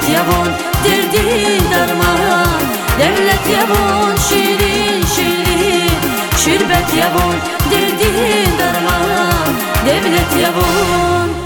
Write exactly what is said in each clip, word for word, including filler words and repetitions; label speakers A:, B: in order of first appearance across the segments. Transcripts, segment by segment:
A: yavun, derdin darman. Devlet yavun, şirin şirin, şerbet yavun, derdin darman. Devlet yavun.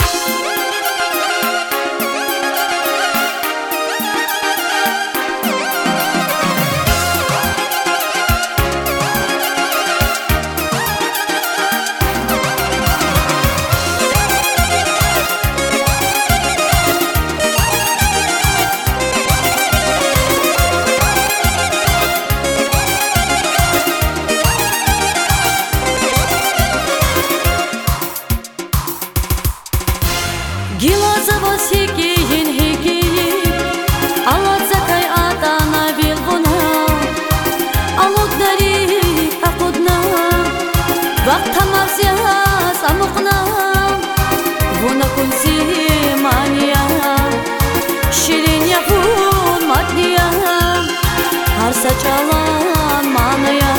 B: Гилазово сикиин хикиин алацакай атана билгуна алуднари акудна вақтамазя самуқна вуна кунси мания ширин яфун матния харса чалан мания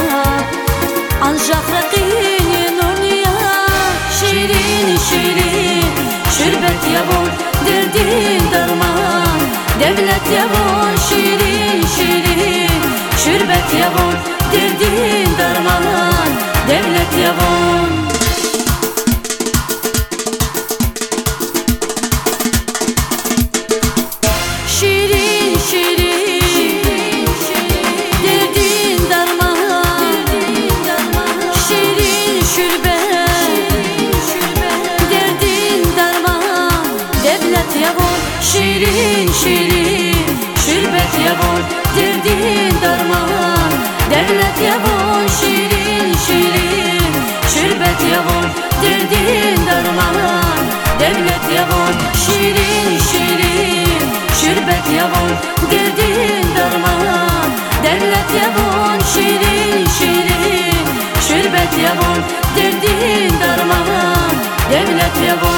B: анжахрaqini nurnia şirin şirin şerbet yavun, derdin darman. Devlet yavun, şirin şirin, şerbet yavun, derdin darman. Devlet yavun. Şirin şirin, derdin darman. Şirin şerbet, derdin darman. Devlet yavun, şirin şirin, şerbet yavun, derdin darman. Devlet yavun, şirin şirin, şerbet yavun, derdin darman. Devlet yavun, şirin şirin, şerbet yavun, derdin darman. Devlet yavun, şirin şirin, şerbet yavun, derdin darman. Devlet yavun.